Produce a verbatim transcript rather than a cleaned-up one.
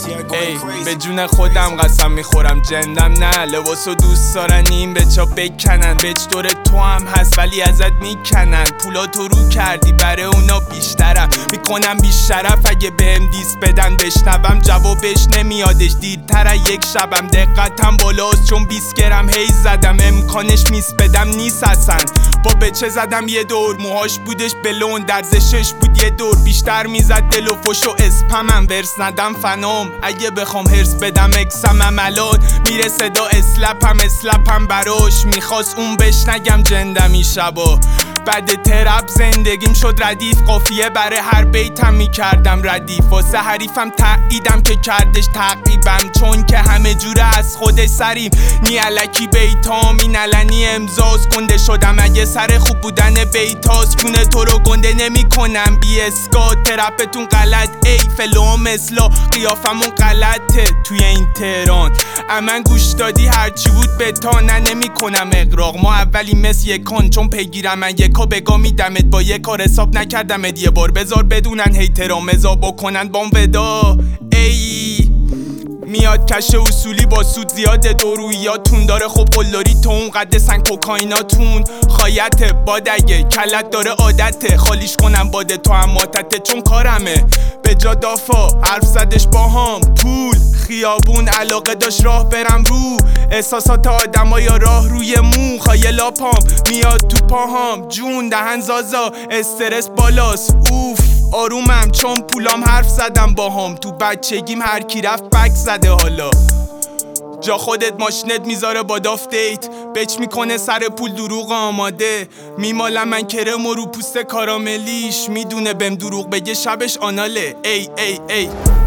ای به جون خودم قسم میخورم جندم نه لباسو دوست دارن این بچا بکنن بچ دور تو هم هست ولی ازت میکنن پولا تو رو کردی برای اونا بیشترم میکنم بیشرف اگه بهم دیس بدن بشنوم جوابش نمیادش دیرتر از یک شبم دقتم بالاست چون بیست گرم هی زدم امکانش میس بدم نیست اصلا با بچه زدم یه دور موهاش بودش بلون درزشش بود یه دور بیشتر میزد دل و فش و اسپمم ورس ندم فنام اگه بخوام هرس بدم اکسم عملات میره صدا اسلپم اسلپم براش میخواست اون بش نگم جندمی شبا بعد ترپ زندگیم شد ردیف قافیه برای هر بیتم میکردم ردیف واسه حریفم تاییدم که کردش تعقیبم چون که همه جوره از خودش سریم نی علکی بیتام این علنی امضاز گنده شدم اگه سر خوب بودن بیتاز کونه تو رو گنده نمی کنم بی اسکات ترپتون غلط ای فلو مثلا قیافمون غلطه توی این تهران امن گوش دادی هرچی بود به تا نه نمی کنم اقراق ما اولی مثل یکان چون پیگیرم من یکا بگا میدمت با یک کار حساب نکردمت یه بار بذار بدونن هیترا مزا بکنن بام ودا ای میاد کش اصولی با سود زیاده دورویاتون داره خب قلدری تو اون قد سنگ کوکایناتون خایته بادگه کلت داره عادته خالیش کنم باده تو هم ماتته چون کارمه به جا دافا حرف زدش با هم پول خیابون علاقه داشت راه برم رو احساسات آدم ها یا راه روی مو خایلاپام میاد تو پاهام جون دهن زازا استرس بالاست اوف آرومم چون پولام حرف زدم با هم تو بچگیم هر کی رفت بک زده حالا جا خودت ماشینت میذاره با داف دیت بچ میکنه سر پول دروغ آماده میمالم من کرم و رو پوست کاراملیش میدونه بهم دروغ بگه شبش آناله ای ای ای